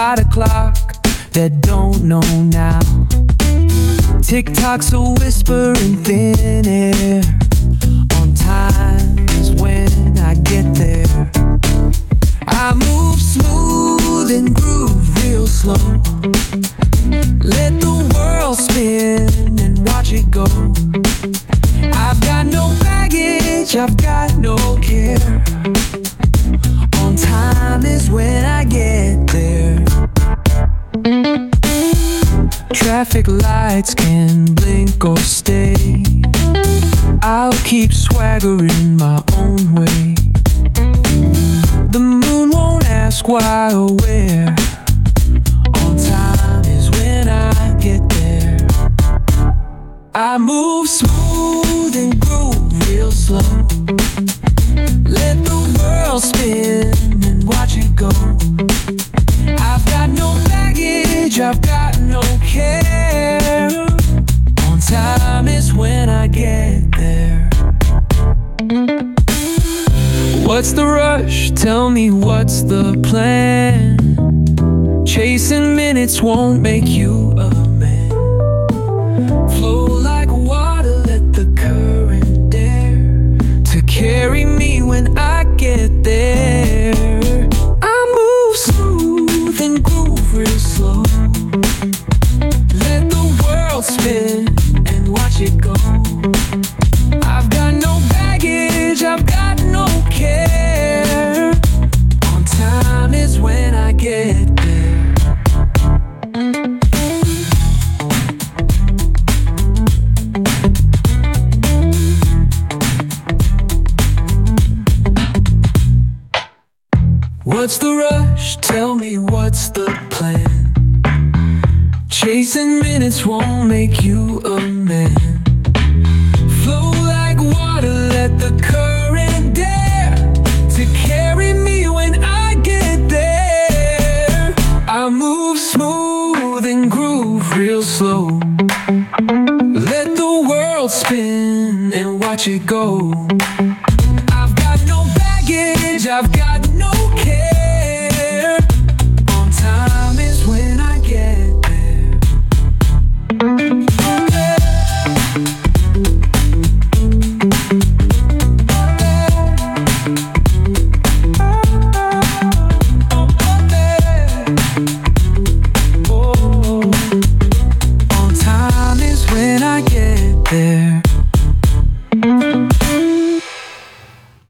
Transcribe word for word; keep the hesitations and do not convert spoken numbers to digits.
inside a clock that don't know now. Tick-tock's a whisper in thin air. On time is when I get there. I move smooth and groove real slow. Let the world spin and watch it go. I've got no baggage, I've got no care. On time is when I get there. Traffic lights can blink or stay. I'll keep swaggering my own way. The moon won't ask why or where. On time is when I get there. I move smooth and groove real slow. Let the world spin and watch it go. I've got no baggage, I've got no care. On time is when I get there. What's the rush? Tell me what's the plan? Chasing minutes won't make you a man. Flow like water, let the current dare to carry me when I get there. I move smooth and groove real slow. Let the world spin and watch it go. I've got no baggage, I've got no care. On time is when I get there. What's the rush? Tell me what's the plan? Chasing minutes won't make you a man. Flow like water, let the current dare to carry me when I get there. I move smooth and groove real slow. Let the world spin and watch it go. I've got no baggage, I've got no care.